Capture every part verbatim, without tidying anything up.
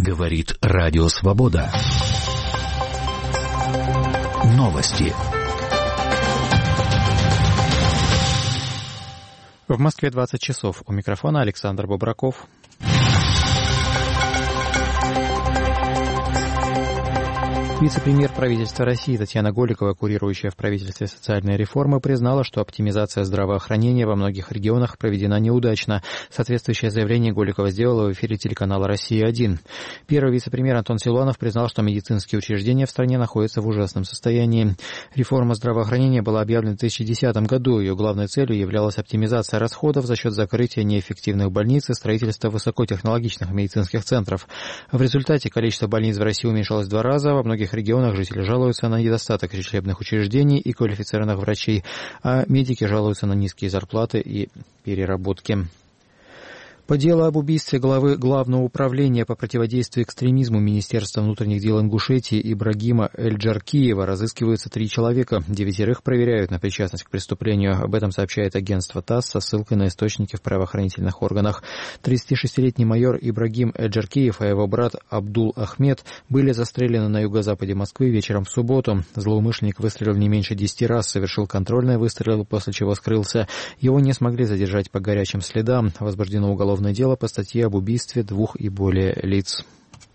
Говорит Радио Свобода. Новости. В Москве двадцать часов. У микрофона Александр Бобраков. Вице-премьер правительства России Татьяна Голикова, курирующая в правительстве социальные реформы, признала, что оптимизация здравоохранения во многих регионах проведена неудачно. Соответствующее заявление Голикова сделала в эфире телеканала «Россия один». Первый вице-премьер Антон Силуанов признал, что медицинские учреждения в стране находятся в ужасном состоянии. Реформа здравоохранения была объявлена в две тысячи десятом году. Ее главной целью являлась оптимизация расходов за счет закрытия неэффективных больниц и строительства высокотехнологичных медицинских центров. В результате количество больниц в России уменьшилось в два раза. Во многих регионах жители жалуются на недостаток лечебных учреждений и квалифицированных врачей, а медики жалуются на низкие зарплаты и переработки. По делу об убийстве главы Главного управления по противодействию экстремизму Министерства внутренних дел Ингушетии Ибрагима Эльджаркиева разыскиваются три человека. Девятерых проверяют на причастность к преступлению. Об этом сообщает агентство ТАСС со ссылкой на источники в правоохранительных органах. тридцатишестилетний майор Ибрагим Эльджаркиев и его брат Абдул Ахмед были застрелены на юго-западе Москвы вечером в субботу. Злоумышленник выстрелил не меньше десяти раз, совершил контрольный выстрел, после чего скрылся. Его не смогли задержать по горячим следам. Возбуждено уголовное дело по статье об убийстве двух и более лиц.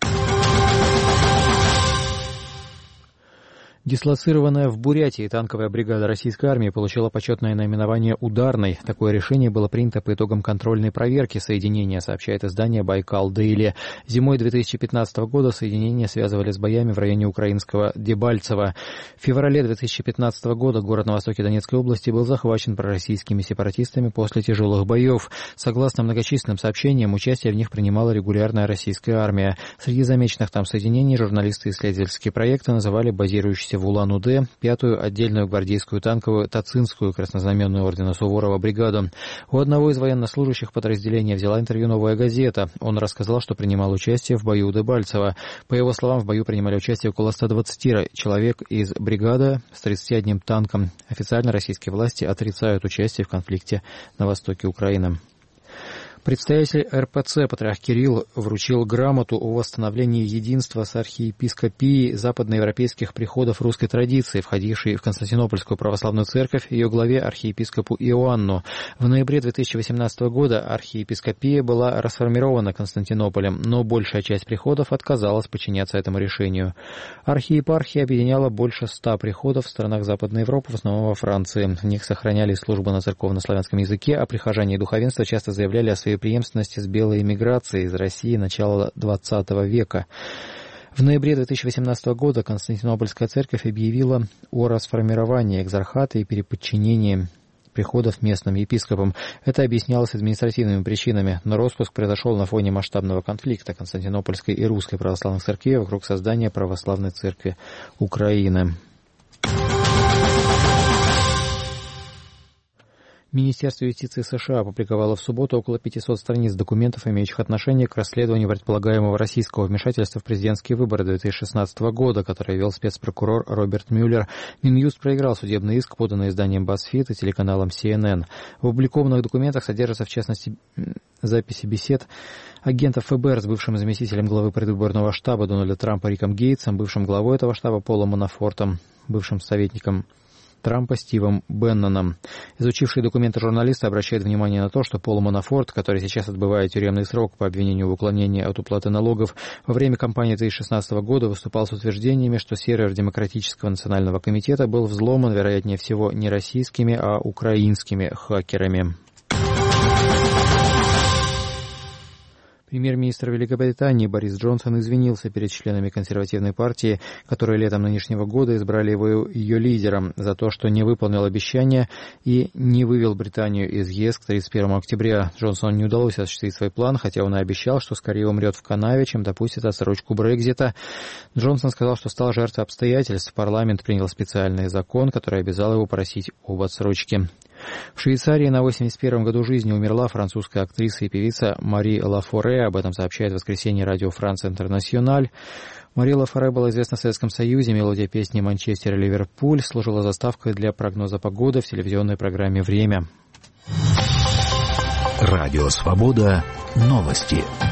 Дислоцированная в Бурятии танковая бригада российской армии получила почетное наименование «Ударной». Такое решение было принято по итогам контрольной проверки соединения, сообщает издание «Байкал Дейли». Зимой две тысячи пятнадцатого года соединение связывали с боями в районе украинского Дебальцево. В феврале две тысячи пятнадцатого года город на востоке Донецкой области был захвачен пророссийскими сепаратистами после тяжелых боев. Согласно многочисленным сообщениям, участие в них принимала регулярная российская армия. Среди замеченных там соединений журналисты исследовательские проекты называли базирующиеся в Улан-Удэ пятую отдельную гвардейскую танковую Тацинскую краснознаменную ордена Суворова бригаду. У одного из военнослужащих подразделения взяла интервью «Новая газета». Он рассказал, что принимал участие в бою у Дебальцево. По его словам, в бою принимали участие около ста двадцати человек из бригады с тридцатью одним танком. Официально российские власти отрицают участие в конфликте на востоке Украины. Предстоятель эр пэ цэ патриарх Кирилл вручил грамоту о восстановлении единства с архиепископией западноевропейских приходов русской традиции, входившей в Константинопольскую православную церковь, ее главе архиепископу Иоанну. В ноябре две тысячи восемнадцатого года архиепископия была расформирована Константинополем, но большая часть приходов отказалась подчиняться этому решению. Архиепархия объединяла больше ста приходов в странах Западной Европы, в основном во Франции. В них сохранялись службы на церковно-славянском языке, а прихожане и духовенство часто заявляли о своей преемственности с белой эмиграцией из России начала двадцатого века. В ноябре две тысячи восемнадцатого года Константинопольская церковь объявила о расформировании экзархата и переподчинении приходов местным епископам. Это объяснялось административными причинами, но распуск произошел на фоне масштабного конфликта Константинопольской и Русской православных церквей вокруг создания Православной церкви Украины. Министерство юстиции США опубликовало в субботу около пятисот страниц документов, имеющих отношение к расследованию предполагаемого российского вмешательства в президентские выборы две тысячи шестнадцатого года, который вел спецпрокурор Роберт Мюллер. Минюст проиграл судебный иск, поданный изданием BuzzFeed и телеканалом си эн эн. В опубликованных документах содержатся, в частности, записи бесед агентов эф бэ эр с бывшим заместителем главы предвыборного штаба Дональда Трампа Риком Гейтсом, бывшим главой этого штаба Полом Манафортом, бывшим советником Трампа Стивом Бенноном. Изучившие документы журналисты обращают внимание на то, что Пол Манафорт, который сейчас отбывает тюремный срок по обвинению в уклонении от уплаты налогов, во время кампании две тысячи шестнадцатого года выступал с утверждениями, что сервер Демократического национального комитета был взломан, вероятнее всего, не российскими, а украинскими хакерами. Премьер-министр Великобритании Борис Джонсон извинился перед членами консервативной партии, которые летом нынешнего года избрали его ее лидером, за то, что не выполнил обещания и не вывел Британию из ЕС к тридцать первому октября. Джонсону не удалось осуществить свой план, хотя он и обещал, что скорее умрет в канаве, чем допустит отсрочку Брексита. Джонсон сказал, что стал жертвой обстоятельств. Парламент принял специальный закон, который обязал его просить об отсрочке. В Швейцарии на восемьдесят первом году жизни умерла французская актриса и певица Мари Лафоре. Об этом сообщает в воскресенье радио Франс Интернациональ. Мари Лафоре была известна в Советском Союзе. Мелодия песни «Манчестер и Ливерпуль» служила заставкой для прогноза погоды в телевизионной программе «Время». Радио Свобода. Новости.